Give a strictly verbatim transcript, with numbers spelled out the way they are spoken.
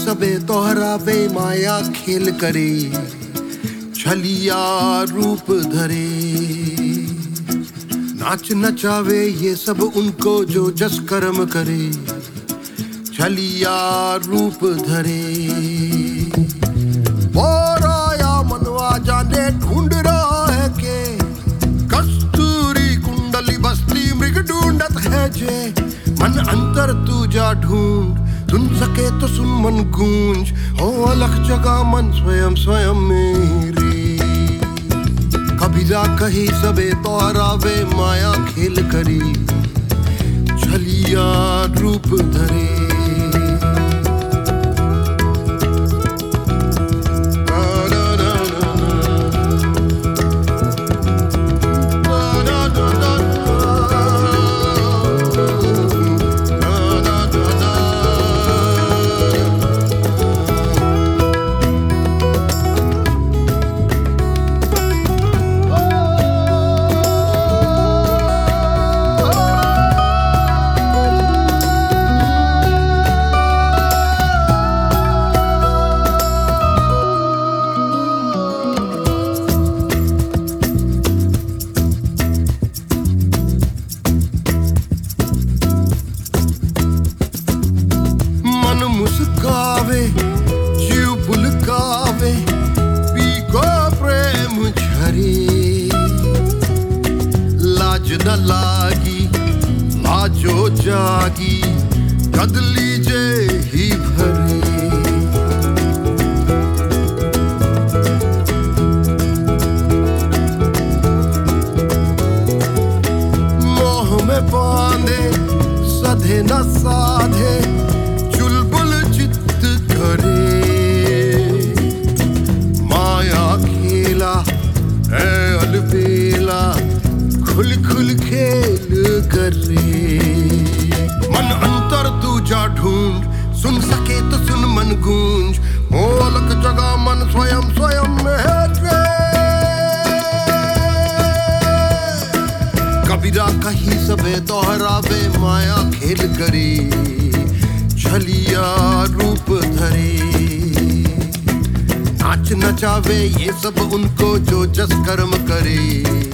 सबे दोहरावे माया खेल करे, छलिया रूप धरे। नाच नचावे ये सब उनको जो जस कर्म करे, छलिया रूप धरे। बोराया मनवा जाने ढूंढ रहा है के, कस्तूरी कुंडली बसती मृग ढूंढत है जे। मन अंतर तू जा ढूंढ, सुन सके तो सुन मन गूंज, हो अलग जगह मन स्वयं स्वयं मेरी। कबीरा कही सबे दोहरावे माया खेल करी, छलिया रूप धरे। मुस्कावे जीव बुलकावे, पीको प्रेम झरे। लाज न लागी लाजो जागी, कदली जे ही भरे। मोह में बांधे सधे न साधे, चुलबुल चित्त करे। माया खेला है अलबेला, खुल खुल खेल करे। मन अंतर तू जा ढूंढ, सुन सके तो सुन मन गूंज, हो अलग जगह मन स्वयं स्वयं मेरे। कबीरा कही सबे दोहरावे माया खेल करी, छलिया रूप धरे। नाच नचावे ये सब उनको जो जस कर्म करे,